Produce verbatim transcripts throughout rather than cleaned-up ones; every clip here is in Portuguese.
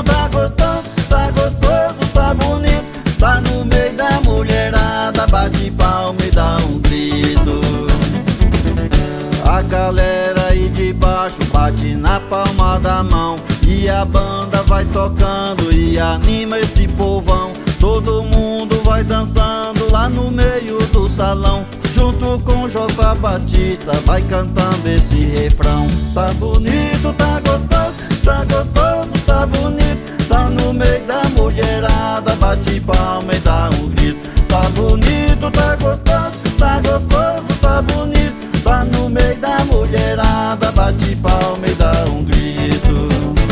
bonito, tá gostoso, tá gostoso, tá bonito. Tá no meio da mulherada, bate palma e dá um grito. A galera aí de baixo bate na palma da mão, e a banda vai tocando e anima esse povão. Todo mundo vai dançando lá no meio do salão, junto com J Batista vai cantando esse refrão. Tá bonito, tá gostoso, tá gostoso, tá bonito. Tá no meio da mulherada, bate palma e dá um grito. Tá bonito, tá gostoso, tá gostoso, tá bonito. Tá no meio da mulherada, bate palma e dá um grito.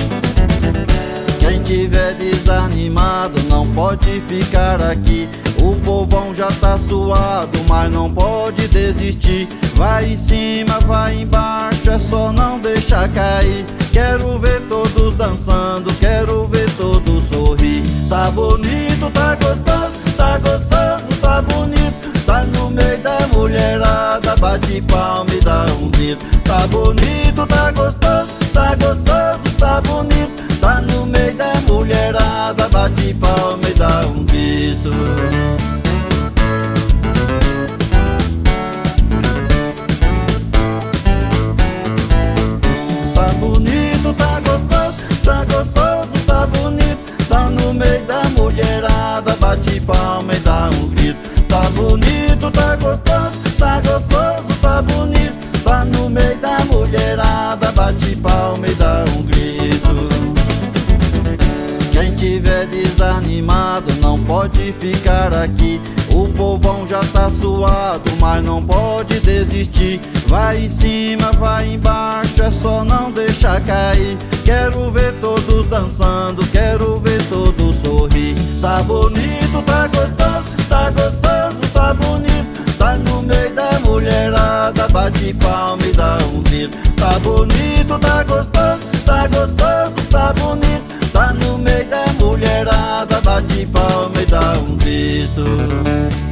Quem tiver desanimado não pode ficar aqui. O povão já tá suado, mas não pode desistir. Vai em cima, vai embaixo, é só não deixar cair. Quero ver todos dançando, quero ver todos sorrir. Tá bonito, tá gostoso, tá gostoso, tá bonito. Tá no meio da mulherada, bate palma e dá um grito. Tá bonito, tá gostoso, tá gostoso, tá bonito. Tá no meio da mulherada, bate palma e dá um grito. Tá bonito, tá gostoso, tá gostoso, tá bonito. Tá no meio da mulherada, bate palma e dá um grito. Tá bonito, tá gostoso, tá gostoso, tá bonito. Tá no meio da mulherada, bate palma e dá um grito. Quem tiver desanimado não pode ficar aqui. O povão já tá suado, mas não pode desistir. Vai em cima, vai embaixo, é só não deixar cair. Quero ver todos dançando, quero ver todos sorrir. Tá bonito, tá gostoso, tá gostoso, tá bonito. Tá no meio da mulherada, bate palma e dá um grito. Tá bonito, tá gostoso, tá gostoso, tá bonito. Tá no meio da mulherada, bate palma e dá um grito.